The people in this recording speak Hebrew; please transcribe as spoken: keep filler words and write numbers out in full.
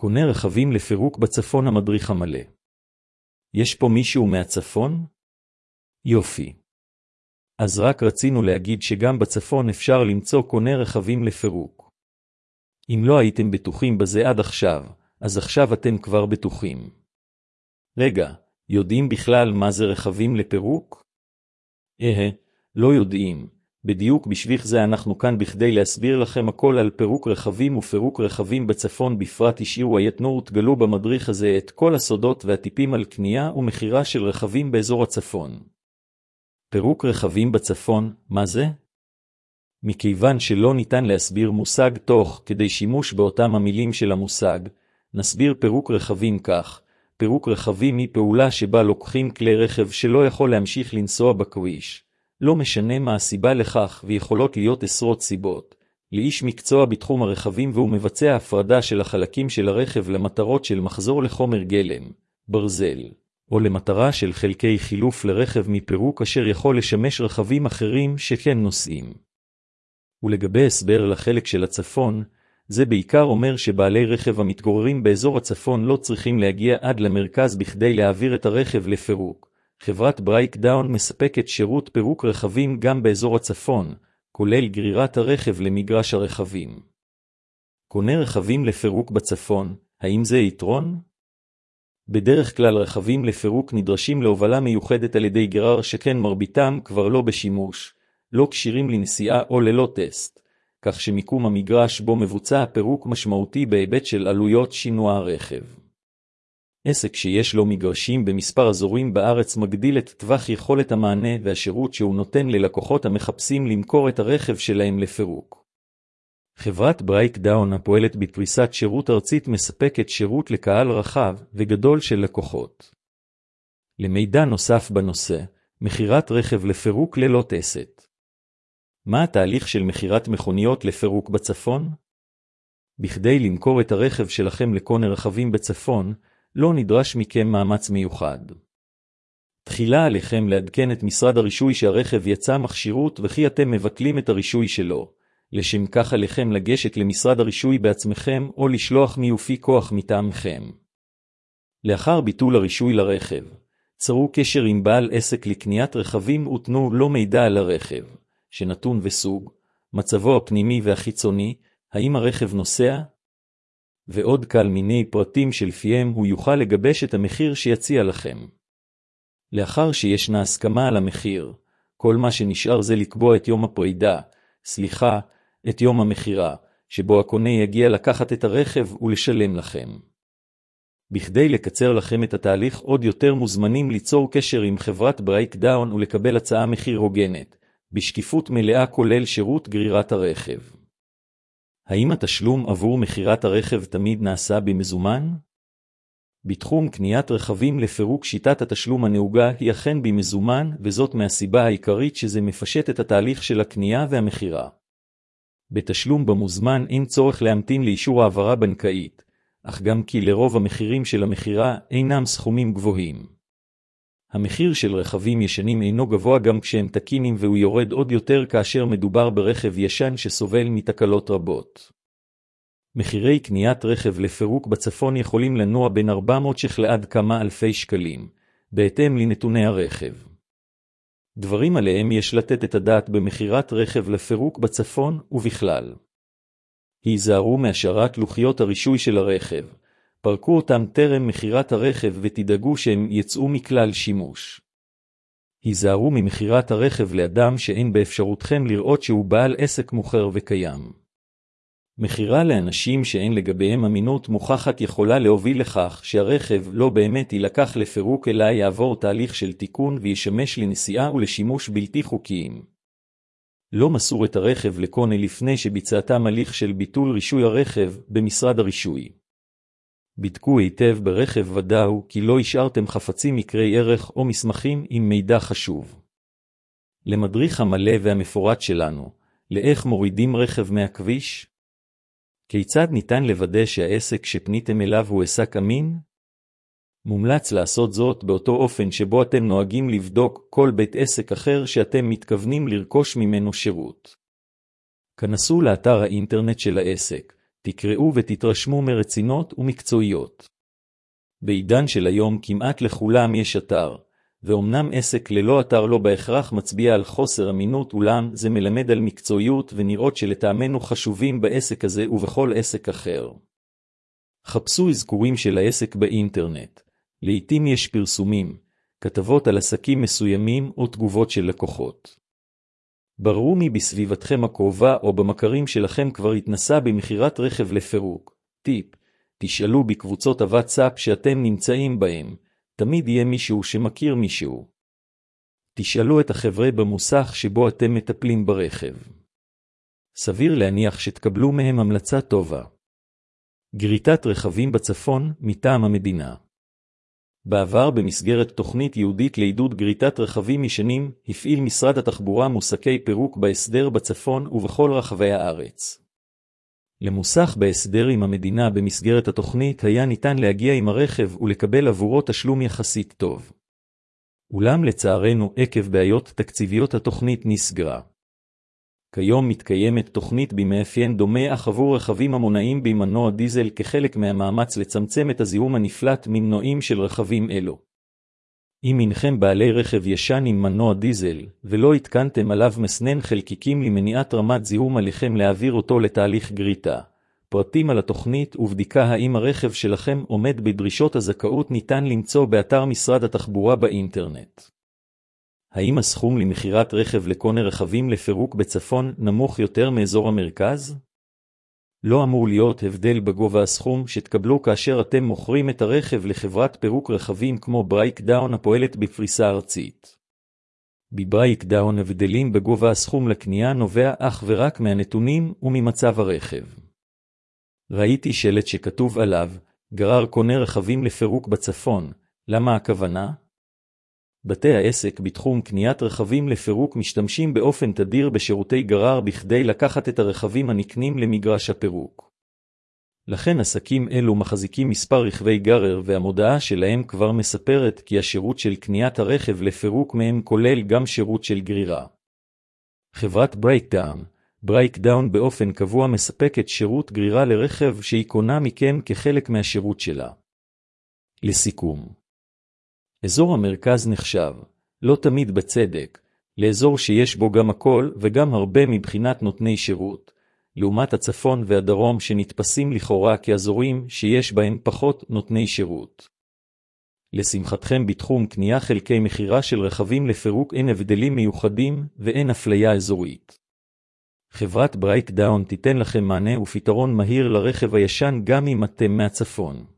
קונה רכבים לפירוק בצפון המדריך המלא. יש פה מישהו מהצפון? יופי. אז רק רצינו להגיד שגם בצפון אפשר למצוא קונה רכבים לפירוק. אם לא הייתם בטוחים בזה עד עכשיו, אז עכשיו אתם כבר בטוחים. רגע, יודעים בכלל מה זה רכבים לפירוק? אה, לא יודעים. בדיוק בשביך זה אנחנו כאן בכדי להסביר לכם הכל על פירוק רכבים ופירוק רכבים בצפון בפרט. השאירו היתנו ותגלו במדריך הזה את כל הסודות והטיפים על קנייה ומחירה של רכבים באזור הצפון. פירוק רכבים בצפון, מה זה? מכיוון שלא ניתן להסביר מושג תוך כדי שימוש באותם המילים של המושג, נסביר פירוק רכבים כך. פירוק רכבים היא פעולה שבה לוקחים כלי רכב שלא יכול להמשיך לנסוע בכביש. לא משנה מה הסיבה לכך, ויכולות להיות עשרות סיבות. לאיש מקצוע בתחום הרכבים והוא מבצע הפרדה של החלקים של הרכב למטרות של מחזור לחומר גלם, ברזל, או למטרה של חלקי חילוף לרכב מפירוק אשר יכול לשמש רכבים אחרים שכן נוסעים. ולגבי הסבר לחלק של הצפון, זה בעיקר אומר שבעלי רכב המתגוררים באזור הצפון לא צריכים להגיע עד למרכז בכדי להעביר את הרכב לפירוק. חברת ברייקדאון מספקת שירות פירוק רכבים גם באזור הצפון, כולל גרירת הרכב למגרש הרכבים. קונה רכבים לפירוק בצפון, האם זה יתרון? בדרך כלל רכבים לפירוק נדרשים להובלה מיוחדת על ידי גרר שכן מרביתם כבר לא בשימוש, לא כשירים לנסיעה או ללא טסט, כך שמיקום המגרש בו מבוצע הפירוק משמעותי בהיבט של עלויות שינוע הרכב. עסק שיש לו מגרשים במספר אזורים בארץ מגדיל את טווח יכולת המענה והשירות שהוא נותן ללקוחות המחפשים למכור את הרכב שלהם לפירוק. חברת ברייקדאון הפועלת בפריסת שירות ארצית מספקת שירות לקהל רחב וגדול של לקוחות. למידע נוסף בנושא, מחירת רכב לפירוק ללא טסט. מה התהליך של מחירת מכוניות לפירוק בצפון? בכדי למכור את הרכב שלכם לקונה רכבים בצפון, לא נדרש מכם מאמץ מיוחד. תחילה עליכם לעדכן את משרד הרישוי שהרכב יצא מכשירות וכי אתם מבטלים את הרישוי שלו. לשם כך עליכם לגשת למשרד הרישוי בעצמכם או לשלוח מיופי כוח מטעמכם. לאחר ביטול הרישוי לרכב, צרו קשר עם בעל עסק לקניית רכבים ותנו לו מידע על הרכב, שנתון וסוג, מצבו הפנימי והחיצוני, האם הרכב נוסע? ועוד כל מיני פרטים שלפיהם הוא יוכל לגבש את המחיר שיציע לכם. לאחר שישנה הסכמה על המחיר, כל מה שנשאר זה לקבוע את יום הפרידה, סליחה, את יום המחירה, שבו הקונה יגיע לקחת את הרכב ולשלם לכם. בכדי לקצר לכם את התהליך עוד יותר מוזמנים ליצור קשר עם חברת ברייקדאון ולקבל הצעה מחיר הוגנת, בשקיפות מלאה כולל שירות גרירת הרכב. האם התשלום עבור מחירת הרכב תמיד נעשה במזומן? בתחום קניית רכבים לפירוק שיטת התשלום הנהוגה היא אכן במזומן, וזאת מהסיבה העיקרית שזה מפשט את התהליך של הקנייה והמחירה. בתשלום במוזמן אין צורך להמתין לאישור העברה בנקאית, אך גם כי לרוב המחירים של המחירה אינם סכומים גבוהים. המחיר של רכבים ישנים אינו גבוה גם כשהם תקינים והוא יורד עוד יותר כאשר מדובר ברכב ישן שסובל מתקלות רבות. מחירי קניית רכב לפירוק בצפון יכולים לנוע בין ארבע מאות שקל עד כמה אלפי שקלים, בהתאם לנתוני הרכב. דברים עליהם יש לתת את הדעת במחירת רכב לפירוק בצפון ובכלל. היזהרו מהשארת לוחיות הרישוי של הרכב, פרקו אותם טרם מחירת הרכב ותדאגו שהם יצאו מכלל שימוש. היזהרו ממחירת הרכב לאדם שאין באפשרותכם לראות שהוא בעל עסק מוכר וקיים. מחירה לאנשים שאין לגביהם אמינות מוכחת יכולה להוביל לכך שהרכב לא באמת יילקח לפירוק אלא יעבור תהליך של תיקון וישמש לנסיעה ולשימוש בלתי חוקיים. לא מסור את הרכב לקונה לפני שביצעתם הליך של ביטול רישוי הרכב במשרד הרישוי. בדקו היטב ברכב ודאו כי לא השארתם חפצים יקרי ערך או מסמכים עם מידע חשוב. למדריך המלא והמפורט שלנו, לאיך מורידים רכב מהכביש? כיצד ניתן לוודא שהעסק שפניתם אליו הוא עסק אמין? מומלץ לעשות זאת באותו אופן שבו אתם נוהגים לבדוק כל בית עסק אחר שאתם מתכוונים לרכוש ממנו שירות. כנסו לאתר האינטרנט של העסק, תקראו ותתרשמו מרצינות ומקצועיות. בעידן של היום כמעט לכולם יש אתר, ואומנם עסק ללא אתר לא בהכרח מצביע על חוסר אמינות, אולם זה מלמד על מקצועיות ונראות שלטעמנו חשובים בעסק הזה ובכל עסק אחר. חפשו אזכורים של העסק באינטרנט. לעתים יש פרסומים, כתבות על עסקים מסוימים או תגובות של לקוחות. בררו מי בסביבתכם הקרובה או במכרים שלכם כבר התנסה במכירת רכב לפירוק. טיפ, תשאלו בקבוצות הוואטסאפ שאתם נמצאים בהם, תמיד יהיה מישהו שמכיר מישהו. תשאלו את החבר'ה במוסך שבו אתם מטפלים ברכב. סביר להניח שתקבלו מהם המלצה טובה. גריטת רכבים בצפון מטעם המדינה. בעבר במסגרת תוכנית ייעודית לעידוד גריטת רכבים ישנים, הפעיל משרד התחבורה מוסקי פירוק בהסדר בצפון ובכל רחבי הארץ. למוסך בהסדר עם המדינה במסגרת התוכנית היה ניתן להגיע עם הרכב ולקבל עבורו תשלום יחסית טוב. אולם לצערנו עקב בעיות תקציביות התוכנית נסגרה. כיום מתקיימת תוכנית במאפיין דומה אך עבור רכבים המונעים במנוע דיזל כחלק מהמאמץ לצמצם את הזיהום הנפלט ממנועים של רכבים אלו. אם אינכם בעלי רכב ישן עם מנוע דיזל ולא התקנתם עליו מסנן חלקיקים למניעת רמת זיהום, עליכם להעביר אותו לתהליך גריטה. פרטים על התוכנית ובדיקה האם הרכב שלכם עומד בדרישות הזכאות ניתן למצוא באתר משרד התחבורה באינטרנט. האם הסכום למכירת רכב לקונה רכבים לפירוק בצפון נמוך יותר מאזור המרכז? לא אמור להיות הבדל בגובה הסכום שתקבלו כאשר אתם מוכרים את הרכב לחברת פירוק רכבים כמו ברייקדאון הפועלת בפריסה ארצית. בברייקדאון הבדלים בגובה הסכום לקנייה נובע אך ורק מהנתונים וממצב הרכב. ראיתי שלט שכתוב עליו, גרר קונה רכבים לפירוק בצפון, למה הכוונה? בתי העסק בתחום קניית רכבים לפירוק משתמשים באופן תדיר בשירותי גרר בכדי לקחת את הרכבים הנקנים למגרש הפירוק. לכן עסקים אלו מחזיקים מספר רכבי גרר והמודעה שלהם כבר מספרת כי השירות של קניית הרכב לפירוק מהם כולל גם שירות של גרירה. חברת ברייקדאון, ברייקדאון באופן קבוע מספקת שירות גרירה לרכב שהיא קונה מכם כחלק מהשירות שלה. לסיכום, אזור המרכז נחשב, לא תמיד בצדק, לאזור שיש בו גם הכל וגם הרבה מבחינת נותני שירות, לעומת הצפון והדרום שנתפסים לכאורה כאזורים שיש בהם פחות נותני שירות. לשמחתכם בתחום קנייה חלקי מחירה של רכבים לפירוק אין הבדלים מיוחדים ואין אפליה אזורית. חברת ברייקדאון תיתן לכם מענה ופתרון מהיר לרכב הישן גם אם אתם מהצפון.